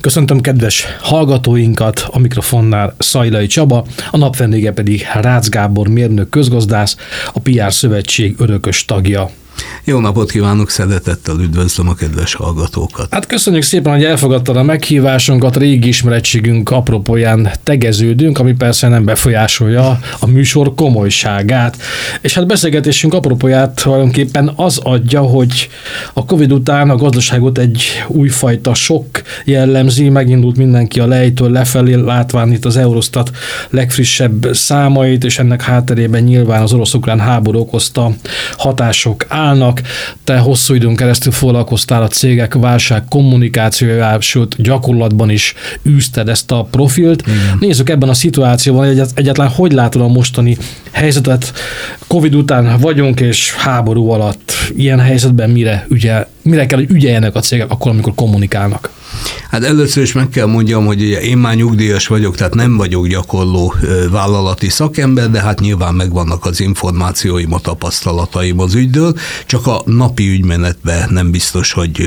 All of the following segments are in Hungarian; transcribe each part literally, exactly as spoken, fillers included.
Köszöntöm kedves hallgatóinkat, a mikrofonnál Szajlai Csaba, a nap vendége pedig Rácz Gábor mérnök közgazdász, a pé er Szövetség örökös tagja. Jó napot kívánok, szeretettel üdvözlöm a kedves hallgatókat. Hát köszönjük szépen, hogy elfogadtad a meghívásunkat, régi ismerettségünk apropóján tegeződünk, ami persze nem befolyásolja a műsor komolyságát. És hát beszélgetésünk apropóját tulajdonképpen az adja, hogy a Covid után a gazdaságot egy újfajta sok jellemzi, megindult mindenki a lejtől lefelé, látván itt az Eurostat legfrissebb számait, és ennek hátterében nyilván az orosz-ukrán háború okozta hatások állnak. Te hosszú időn keresztül foglalkoztál a cégek válság kommunikációjával, sőt gyakorlatban is űzted ezt a profilt. Igen. Nézzük ebben a szituációban, hogy egyáltalán hogy látod a mostani helyzetet. Covid után vagyunk, és háború alatt. Ilyen helyzetben mire, ügyel, mire kell, hogy ügyeljenek a cégek akkor, amikor kommunikálnak? Hát először is meg kell mondjam, hogy én már nyugdíjas vagyok, tehát nem vagyok gyakorló vállalati szakember, de hát nyilván megvannak az információim, a tapasztalataim az ügydől, csak a napi ügymenetben nem biztos, hogy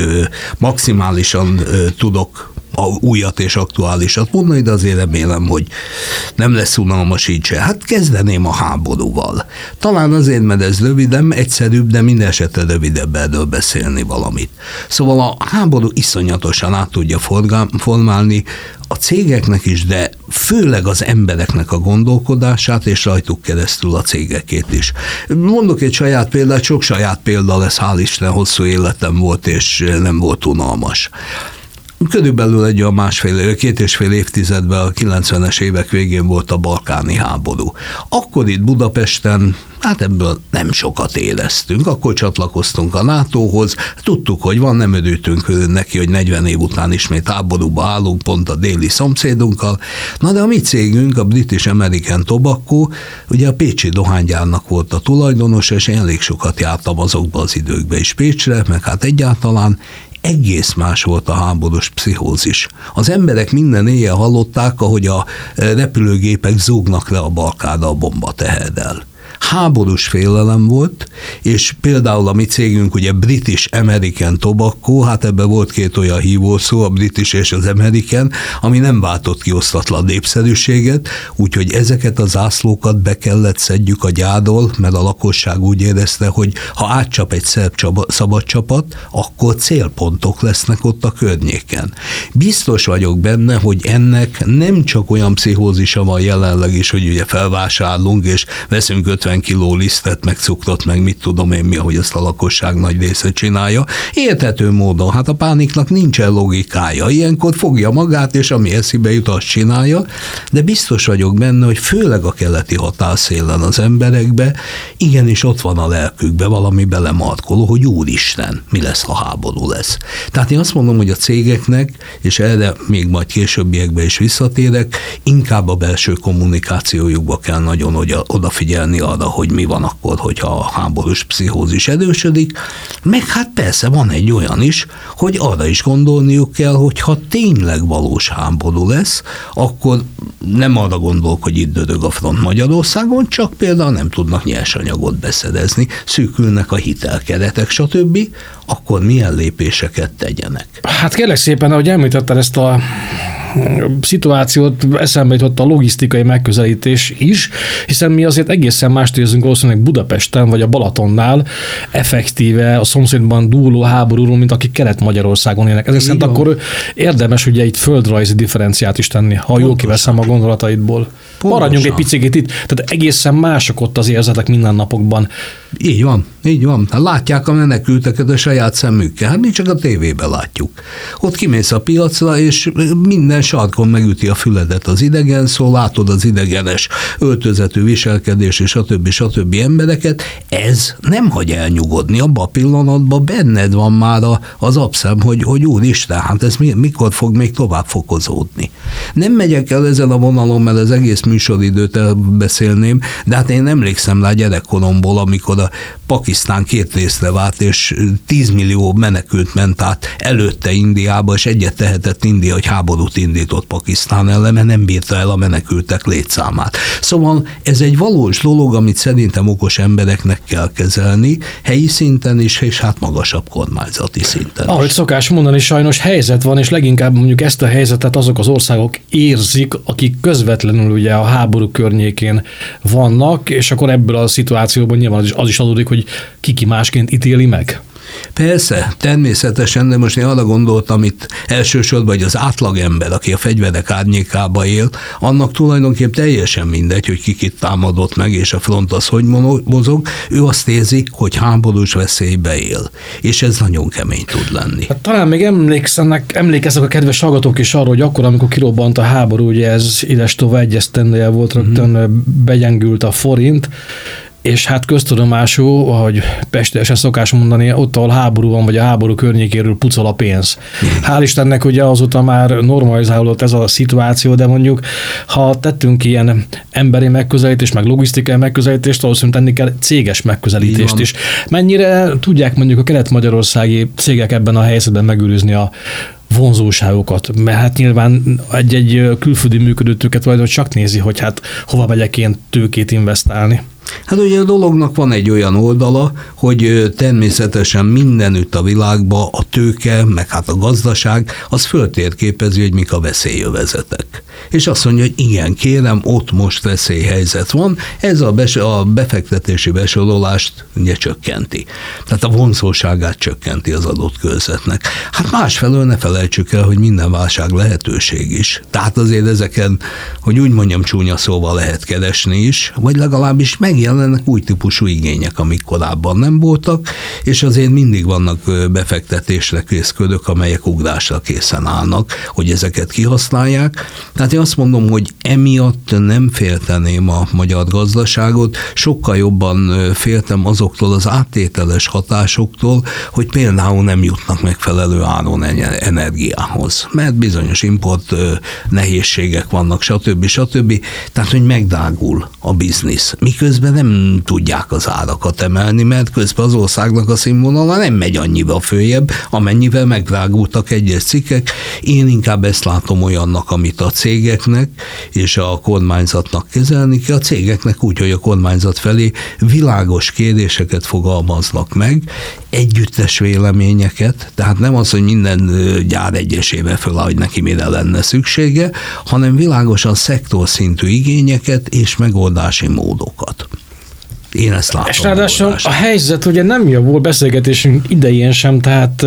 maximálisan tudok a újat és aktuálisat mondani, de azért remélem, hogy nem lesz unalmas így se. Hát kezdeném a háborúval. Talán azért, mert ez rövidem, egyszerűbb, de minden esetre rövidebb erről beszélni valamit. Szóval a háború iszonyatosan át tudja formálni a cégeknek is, de főleg az embereknek a gondolkodását, és rajtuk keresztül a cégekét is. Mondok egy saját példát, sok saját példa lesz, hál' Isten, hosszú életem volt, és nem volt unalmas. Körülbelül egy olyan másfél, két és fél évtizedben, a kilencvenes évek végén volt a balkáni háború. Akkor itt Budapesten, hát ebből nem sokat éreztünk, akkor csatlakoztunk a nátóhoz, tudtuk, hogy van, nem örültünk neki, hogy negyven év után ismét háborúba állunk, pont a déli szomszédunkkal. Na de a mi cégünk, a British American Tobacco, ugye a pécsi dohánygyárnak volt a tulajdonos, és én elég sokat jártam azokba az időkbe is Pécsre, meg hát egyáltalán, egész más volt a háborús pszichózis. Az emberek minden éjjel hallották, ahogy a repülőgépek zúgnak le a Balkánra a bombateherrel. Háborús félelem volt, és például a mi cégünk, ugye British American Tobacco, hát ebben volt két olyan hívószó, a British és az American, ami nem váltott ki osztatlan népszerűséget, úgyhogy ezeket a zászlókat be kellett szedjük a gyárból, mert a lakosság úgy érezte, hogy ha átcsap egy szerb szabadcsapat, akkor célpontok lesznek ott a környéken. Biztos vagyok benne, hogy ennek nem csak olyan pszichózisa van jelenleg is, hogy ugye felvásárlunk, és veszünk ötven kiló lisztet, meg cukrot, meg mit tudom én mi, ahogy ezt a lakosság nagy része csinálja. Érthető módon, hát a pániknak nincsen logikája. Ilyenkor fogja magát, és ami eszébe jut, azt csinálja, de biztos vagyok benne, hogy főleg a keleti határszélen az emberekbe igenis ott van a lelkükbe valami belemarkoló, hogy úristen, mi lesz, ha háború lesz. Tehát én azt mondom, hogy a cégeknek, és erre még majd későbbiekben is visszatérek, inkább a belső kommunikációjukba kell nagyon odafigyelni arra, hogy mi van akkor, hogyha a háborús pszichózis erősödik, meg hát persze van egy olyan is, hogy arra is gondolniuk kell, hogy ha tényleg valós háború lesz, akkor nem arra gondolok, hogy itt dödög a front Magyarországon, csak például nem tudnak nyersanyagot beszerezni, szűkülnek a hitelkeretek, stb., akkor milyen lépéseket tegyenek? Hát kérlek szépen, ahogy említetted ezt a szituációt, eszembe jutott a logisztikai megközelítés is, hiszen mi azért egészen mást érzünk valószínűleg Budapesten vagy a Balatonnál effektíve a szomszédban dúló háborúról, mint akik Kelet-Magyarországon élnek. Ezért szerint akkor érdemes ugye itt földrajzi differenciát is tenni, ha Pontosan. Jól kiveszem a gondolataidból. Pontosan. Maradjunk egy picit itt, tehát egészen mások ott az érzetek mindennapokban. Így van, így van. Hát látják a menekülteket a saját szemükkel, hát mi csak a tévében látjuk. Ott kimész a piacra, és minden sarkon megüti a füledet az idegen szó, látod az idegenes öltözetű viselkedés, és stb. stb. Embereket, ez nem hagy elnyugodni. Abban a pillanatban benned van már az abszem, hogy, hogy úristen, hát ez mikor fog még tovább fokozódni. Nem megyek el ezen a vonalon, mert az egész műsoridőt elbeszélném, de hát én emlékszem rá gyerekkoromból, amikor a Pakisztán két részre vált, és tíz millió menekült ment át előtte Indiába, és egyet tehetett India, hogy háborút indított Pakisztán ellen, mert nem bírta el a menekültek létszámát. Szóval ez egy valós dolog, amit szerintem okos embereknek kell kezelni, helyi szinten is, és hát magasabb kormányzati szinten is. Ahogy szokás mondani, sajnos helyzet van, és leginkább mondjuk ezt a helyzetet azok az országok érzik, akik közvetlenül ugye a háború környékén vannak, és akkor ebből a szituációban nyilván az is, az is adódik, hogy ki-ki másként ítéli meg. Persze, természetesen, de most én arra gondoltam itt elsősorban, hogy az átlagember, aki a fegyverek árnyékába él, annak tulajdonképpen teljesen mindegy, hogy ki kit támadott meg, és a front az hogy mozog, ő azt érzi, hogy háborús veszélybe él. És ez nagyon kemény tud lenni. Hát, talán még emlékeznek, emlékeznek a kedves hallgatók is arra, hogy akkor, amikor kirobbant a háború, ugye ez idestova egy esztendeje volt, rögtön mm-hmm. begyengült a forint, és hát köztudomású, ahogy pestiesen szokás mondani, ott, ahol háború van, vagy a háború környékéről pucol a pénz. Hál' Istennek ugye azóta már normalizálódott ez a szituáció, de mondjuk, ha tettünk ilyen emberi megközelítést, meg logisztikai megközelítést, valószínűleg tenni kell céges megközelítést is. Mennyire tudják mondjuk a kelet-magyarországi cégek ebben a helyzetben megőrizni a vonzóságokat, mert hát nyilván egy-egy külföldi működőtőket vagy csak nézi, hogy hát hova megyek én tőkét investálni. Hát ugye a dolognak van egy olyan oldala, hogy természetesen mindenütt a világban a tőke, meg hát a gazdaság, az föltérképezi, hogy mik a veszélyövezetek. És azt mondja, hogy igen, kérem, ott most veszélyhelyzet van, ez a, bes- a befektetési besorolást ugye csökkenti. Tehát a vonzóságát csökkenti az adott körzetnek. Hát másfelől ne felejtsük el, hogy minden válság lehetőség is. Tehát azért ezeken, hogy úgy mondjam csúnya szóval lehet keresni is, vagy legalábbis megjelennek új típusú igények, amik korábban nem voltak, és azért mindig vannak befektetésre készködök, amelyek ugrásra készen állnak, hogy ezeket kihasználják. Tehát én azt mondom, hogy emiatt nem félteném a magyar gazdaságot, sokkal jobban féltem azoktól az áttételes hatásoktól, hogy például nem jutnak megfelelő áron energiához, mert bizonyos import nehézségek vannak, stb. stb. Tehát, hogy megdágul a biznisz. Miközben nem tudják az árakat emelni, mert közben az országnak a színvonala nem megy annyival följebb, amennyivel megdrágultak egyes cikkek. Én inkább ezt látom olyannak, amit a cégeknek és a kormányzatnak kezelni kell. A cégeknek úgy, hogy a kormányzat felé világos kérdéseket fogalmaznak meg, együttes véleményeket, tehát nem az, hogy minden gyár egyesével föláll, hogy neki mire lenne szüksége, hanem világosan szektorszintű igényeket és megoldási módokat. Én ezt látom. És ráadásul a helyzet ugye nem javul beszélgetésünk idején sem, tehát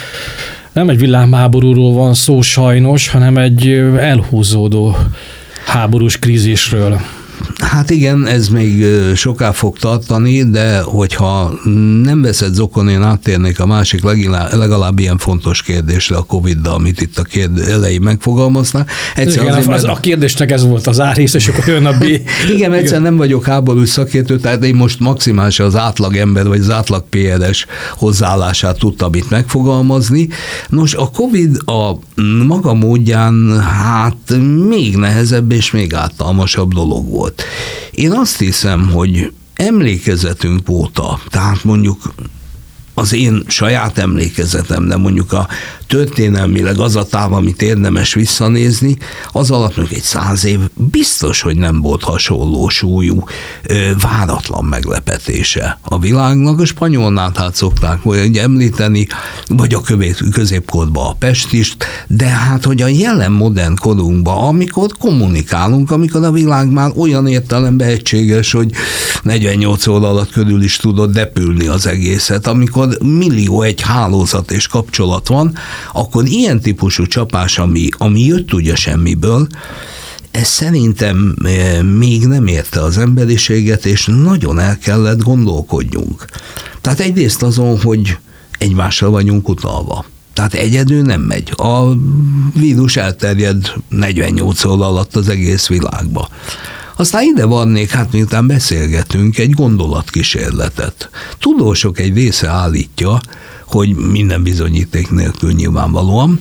nem egy világháborúról van szó sajnos, hanem egy elhúzódó háborús krízisről. Hát igen, ez még soká fog tartani, de hogyha nem veszed zokon, én áttérnék a másik legalább, legalább ilyen fontos kérdésre, a Covid-dal, amit itt a kérd, elején megfogalmaznak. Igen, azért, az, mert... a kérdésnek ez volt az árrész, és akkor jön a B. Igen, egyszer nem vagyok háborús szakértő, tehát én most maximálisan az átlagember, vagy az átlag pé er es hozzáállását tudtam itt megfogalmazni. Nos, a Covid a maga módján hát még nehezebb és még ártalmasabb dolog volt. Én azt hiszem, hogy emlékezetünk óta, tehát mondjuk az én saját emlékezetem, de mondjuk a történelmileg az a táv, amit érdemes visszanézni, az alatt mondjuk egy száz év biztos, hogy nem volt hasonló súlyú, váratlan meglepetése a világnak. A spanyolnátát szokták vagy említeni, vagy a középkorban a pestist, de hát, hogy a jelen modern korunkban, amikor kommunikálunk, amikor a világ már olyan értelemben egységes, hogy negyvennyolc óra alatt körül is tudod repülni az egészet, amikor millió egy hálózat és kapcsolat van, akkor ilyen típusú csapás, ami, ami jött ugye semmiből, ez szerintem még nem érte az emberiséget, és nagyon el kellett gondolkodjunk. Tehát egyrészt azon, hogy egymással vagyunk utalva. Tehát egyedül nem megy. A vírus elterjed negyvennyolc óra alatt az egész világba. Aztán ide vannék, hát miután beszélgetünk, egy gondolatkísérletet. Tudósok egy része állítja, hogy minden bizonyíték nélkül nyilvánvalóan,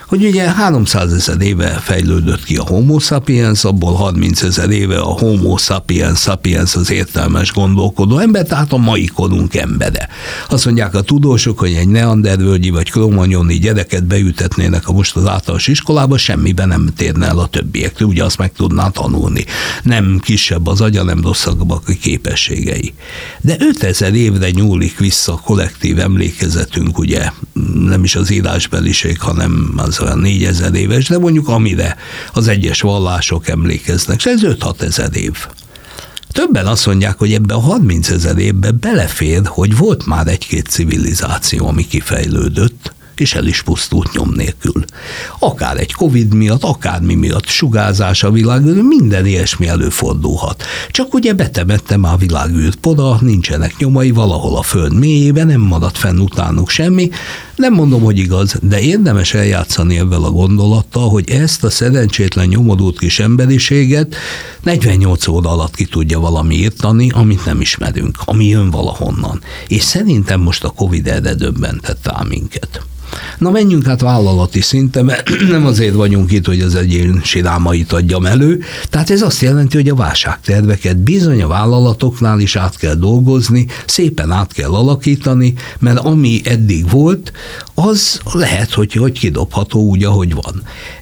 hogy ugye háromszázezer éve fejlődött ki a Homo sapiens, abból harmincezer éve a Homo sapiens sapiens az értelmes gondolkodó ember, tehát a mai korunk embere. Azt mondják a tudósok, hogy egy neandervölgyi vagy kromagnoni gyereket beütetnének a most az általános iskolába, semmiben nem térne el a többiektől, ugye azt meg tudná tanulni. Nem kisebb az agya, nem rosszabbak a képességei. De ötezer évre nyúlik vissza a kollektív emlékezetünk, ugye nem is az írásbeliség, hanem az olyan négyezer éves, de mondjuk amire az egyes vallások emlékeznek, és ez öt-hat ezer év. Többen azt mondják, hogy ebben a harmincezer évben belefér, hogy volt már egy-két civilizáció, ami kifejlődött, és el is pusztult nyom nélkül. Akár egy Covid miatt, akármi miatt, sugárzás a világűr, minden ilyesmi előfordulhat. Csak ugye betemette már a világűr poda, nincsenek nyomai, valahol a föld mélyében, nem maradt fenn utánuk semmi. Nem mondom, hogy igaz, de érdemes eljátszani ebben a gondolattal, hogy ezt a szerencsétlen nyomorult kis emberiséget negyvennyolc óra alatt ki tudja valami írtani, amit nem ismerünk, ami jön valahonnan. És szerintem most a Covid erre döbbentett rá minket. Na menjünk hát vállalati szinten, mert nem azért vagyunk itt, hogy az egyén sirámait adjam elő, tehát ez azt jelenti, hogy a válságterveket bizony a vállalatoknál is át kell dolgozni, szépen át kell alakítani, mert ami eddig volt, az lehet, hogy, hogy kidobható úgy, ahogy van.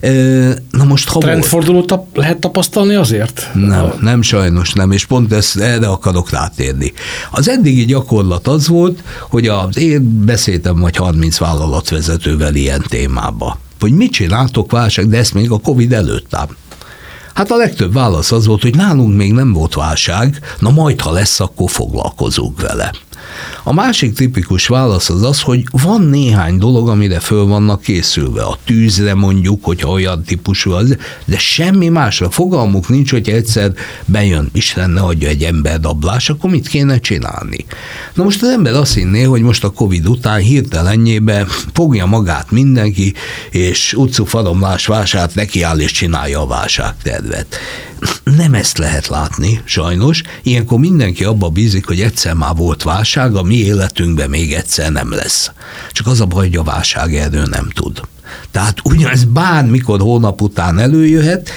Na most, ha trendfordulót tap- lehet tapasztalni azért? Nem, nem sajnos nem, és pont ezt, erre akarok rátérni. Az eddigi gyakorlat az volt, hogy az én beszéltem vagy harminc vállalatvezetővel ilyen témába, hogy mit csináltok válság, de ezt még a Covid előtt ám. Hát a legtöbb válasz az volt, hogy nálunk még nem volt válság, na majd ha lesz, akkor foglalkozunk vele. A másik tipikus válasz az az, hogy van néhány dolog, amire föl vannak készülve. A tűzre mondjuk, hogyha olyan típusú az, de semmi másra fogalmuk nincs, hogy egyszer bejön, Isten ne adja egy emberdablás, akkor mit kéne csinálni? Na most az ember azt hinné, hogy most a Covid után hirtelenjében fogja magát mindenki, és utcu faromlás vásárt nekiáll és csinálja a válságtervet. Nem ezt lehet látni, sajnos. Ilyenkor mindenki abba bízik, hogy egyszer már volt válság, a mi életünkben még egyszer nem lesz. Csak az a baj, hogy a válság erről nem tud. Tehát ugyanez bármikor hónap után előjöhet,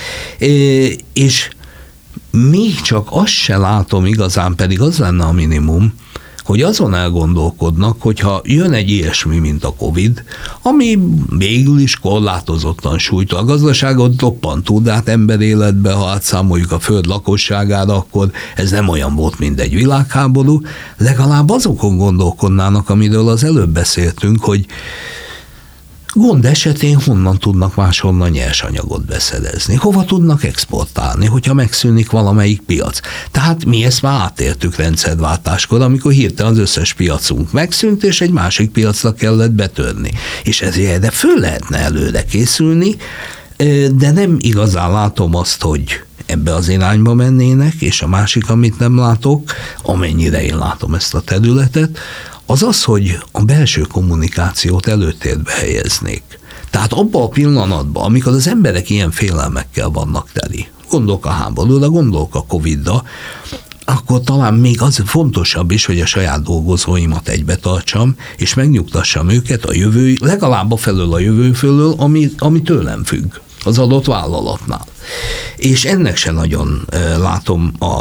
és még csak azt se látom igazán, pedig az lenne a minimum, hogy azon elgondolkodnak, hogyha jön egy ilyesmi, mint a Covid, ami végül is korlátozottan sújtja a gazdaságot, roppantó, de hát emberéletbe, ha átszámoljuk a föld lakosságára, akkor ez nem olyan volt, mint egy világháború, legalább azokon gondolkodnának, amiről az előbb beszéltünk, hogy gond esetén honnan tudnak máshonnan nyersanyagot beszerezni? Hova tudnak exportálni, hogyha megszűnik valamelyik piac? Tehát mi ezt már átértük rendszerváltáskor, amikor hirtelen az összes piacunk megszűnt, és egy másik piacra kellett betörni. És ezért de föl lehetne előre készülni, de nem igazán látom azt, hogy ebbe az irányba mennének, és a másik, amit nem látok, amennyire én látom ezt a területet, az az, hogy a belső kommunikációt előtérbe helyeznék. Tehát abban a pillanatban, amikor az emberek ilyen félelmekkel vannak teli, gondolok a háborúra, gondolok a Covidra, akkor talán még az fontosabb is, hogy a saját dolgozóimat egybe tartsam, és megnyugtassam őket a jövő, legalább a felől a jövő fölől, ami, ami tőlem függ az adott vállalatnál. És ennek se nagyon e, látom a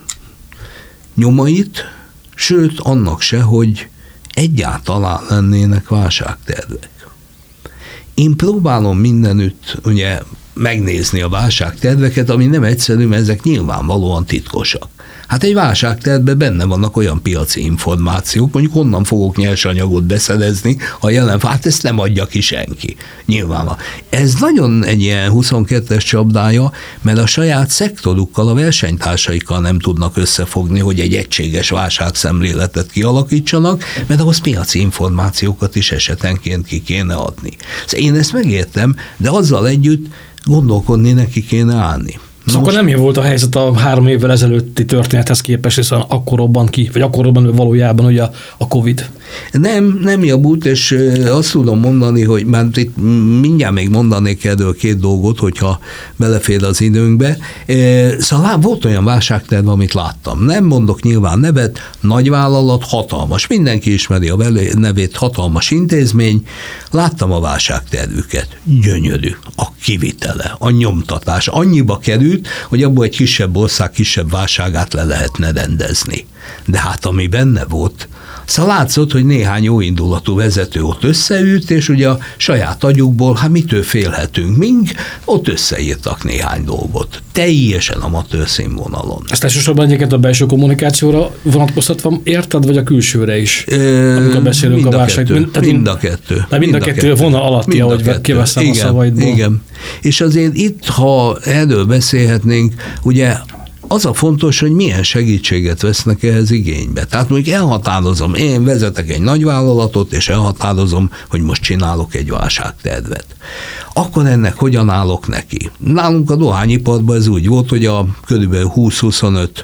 nyomait, sőt, annak se, hogy egyáltalán lennének válságtervek. Én próbálom mindenütt ugye megnézni a válságterveket, ami nem egyszerű, mert ezek nyilvánvalóan titkosak. Hát egy válságtervben benne vannak olyan piaci információk, mondjuk honnan fogok nyersanyagot beszerezni, a jelen, hát ezt nem adja ki senki. Nyilvánvalóan. Ez nagyon egy ilyen huszonkettes csapdája, mert a saját szektorukkal, a versenytársaikkal nem tudnak összefogni, hogy egy egységes válságszemléletet kialakítsanak, mert ahhoz piaci információkat is esetenként ki kéne adni. Én ezt megértem, de azzal együtt gondolkodni neki kéne állni. Szóval most... nem volt a helyzet a három évvel ezelőtti történethez képest, hiszen akkor robban ki, vagy akkor robban valójában ugye a Covid. Nem, nem javult, és azt tudom mondani, hogy már itt mindjárt még mondanék erről két dolgot, hogyha belefér az időnkbe. Szóval volt olyan válságterv, amit láttam. Nem mondok nyilván nevet, nagyvállalat, hatalmas, mindenki ismeri a nevét, hatalmas intézmény. Láttam a válságtervüket. Gyönyörű. A kivitele, a nyomtatás annyiba került, hogy abból egy kisebb ország kisebb válságát le lehetne rendezni. De hát ami benne volt, szóval látszott, hogy néhány jóindulatú vezető ott összeült, és ugye a saját agyukból, hát mitől félhetünk, mink, ott összeírtak néhány dolgot. Teljesen amatőr színvonalon. Ezt elsősorban egyébként a belső kommunikációra vonatkoztatva érted, vagy a külsőre is? E, amikor beszélünk mind a válság. Kettő, mind, mind a kettő. De mind a kettő vonal alatti, ahogy kiveszem a szavaidból. Igen. És azért itt, ha erről beszélhetnénk, ugye az a fontos, hogy milyen segítséget vesznek ehhez igénybe. Tehát mondjuk elhatározom, én vezetek egy nagyvállalatot, és elhatározom, hogy most csinálok egy válságtervet. Akkor ennek hogyan állok neki? Nálunk a dohányiparban ez úgy volt, hogy a körülbelül húsz-huszonöt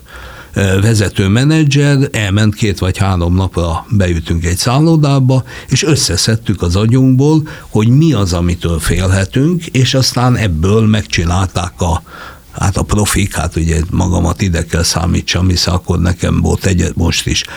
vezető menedzser elment két vagy három napra, beütünk egy szállodába, és összeszedtük az agyunkból, hogy mi az, amitől félhetünk, és aztán ebből megcsinálták a Hát a profik, hát ugye magamat ide kell számítsam, hisz akkor nekem volt egy, most is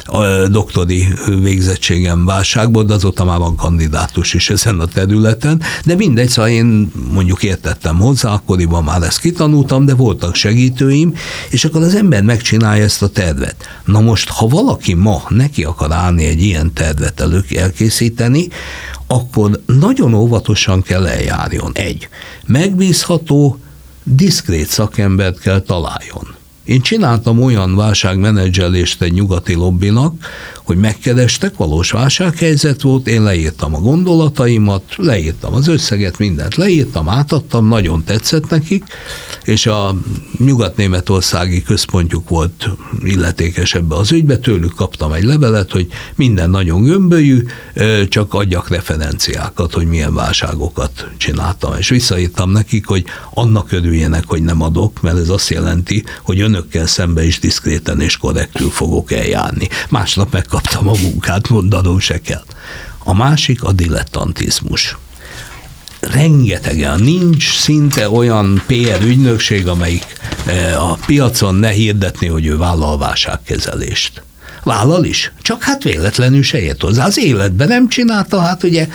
a doktori végzettségem válságból, de azóta már van kandidátus is ezen a területen, de mindegy, szóval én mondjuk értettem hozzá, akkoriban már ezt kitanultam, de voltak segítőim, és akkor az ember megcsinálja ezt a tervet. Na most, ha valaki ma neki akar állni egy ilyen tervet elő elkészíteni, akkor nagyon óvatosan kell eljárjon. Egy, megbízható, diszkrét szakembert kell találjon. Én csináltam olyan válságmenedzselést egy nyugati lobbinak, hogy megkerestek, valós válsághelyzet volt, én leírtam a gondolataimat, leírtam az összeget, mindent leírtam, átadtam, nagyon tetszett nekik, és a nyugat-németországi központjuk volt illetékes ebbe az ügybe, tőlük kaptam egy levelet, hogy minden nagyon gömbölyű, csak adjak referenciákat, hogy milyen válságokat csináltam, és visszaírtam nekik, hogy annak örüljenek, hogy nem adok, mert ez azt jelenti, hogy önökkel szembe is diszkréten és korrektül fogok eljárni. Másnap megkaptam a munkát, mondanom se kell. A másik a dilettantizmus. Rengetegen, nincs szinte olyan pé er ügynökség, amelyik a piacon ne hirdetni, hogy ő vállal válságkezelést. Vállal is, csak hát véletlenül se ért hozzá. Az életben nem csinálta, hát ugye,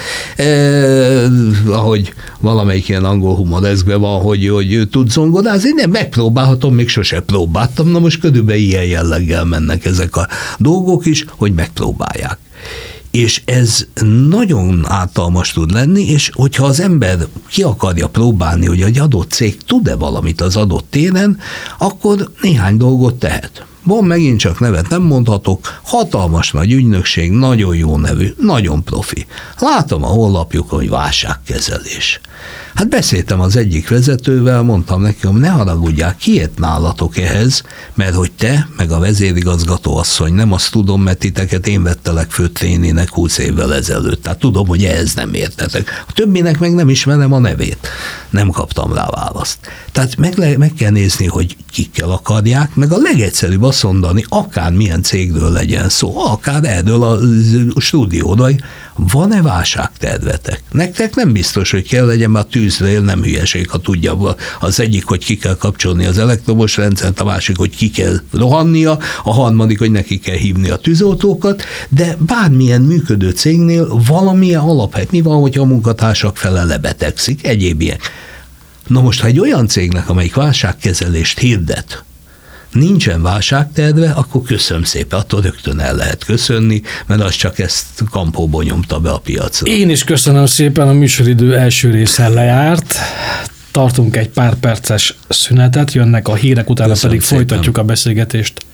eh, ahogy valamelyik ilyen angol humoreszkben van, hogy, hogy tud zongorázni, nem megpróbálhatom, még sose próbáltam, na most körülbelül ilyen jelleggel mennek ezek a dolgok is, hogy megpróbálják. És ez nagyon ártalmas tud lenni, és hogyha az ember ki akarja próbálni, hogy egy adott cég tud-e valamit az adott téren, akkor néhány dolgot tehet. Van megint csak nevet nem mondhatok, hatalmas nagy ügynökség, nagyon jó nevű, nagyon profi. Látom a honlapjukon, hogy válságkezelés. Hát beszéltem az egyik vezetővel, mondtam neki, hogy ne haragudják, ki ért nálatok ehhez, mert hogy te, meg a vezérigazgató asszony, nem azt tudom, mert titeket én vettelek fő trénének húsz évvel ezelőtt. Tehát tudom, hogy ehhez nem értetek. A többinek meg nem ismerem a nevét. Nem kaptam rá választ. Tehát meg, le, meg kell nézni, hogy kikkel akarják, meg a legegyszerűbb azt mondani, akármilyen cégről legyen szó, akár erről a stúdióról, van-e válságtervetek? Nektek nem biztos, hogy kell legyen, mert a tűzre nem hülyeség, ha tudja az egyik, hogy ki kell kapcsolni az elektromos rendszert, a másik, hogy ki kell rohannia, a harmadik, hogy neki kell hívni a tűzoltókat, de bármilyen működő cégnél valamilyen alaphely. Mi van, hogyha a munkatársak fele lebetegszik? Egyéb ilyen. Na most, ha egy olyan cégnek, amelyik válságkezelést hirdet, nincsen válságterve, akkor köszönöm szépen, attól rögtön el lehet köszönni, mert az csak ezt kampóból nyomta be a piacra. Én is köszönöm szépen, a műsoridő első része lejárt. Tartunk egy pár perces szünetet, jönnek a hírek, utána köszönöm pedig szépen. Folytatjuk a beszélgetést.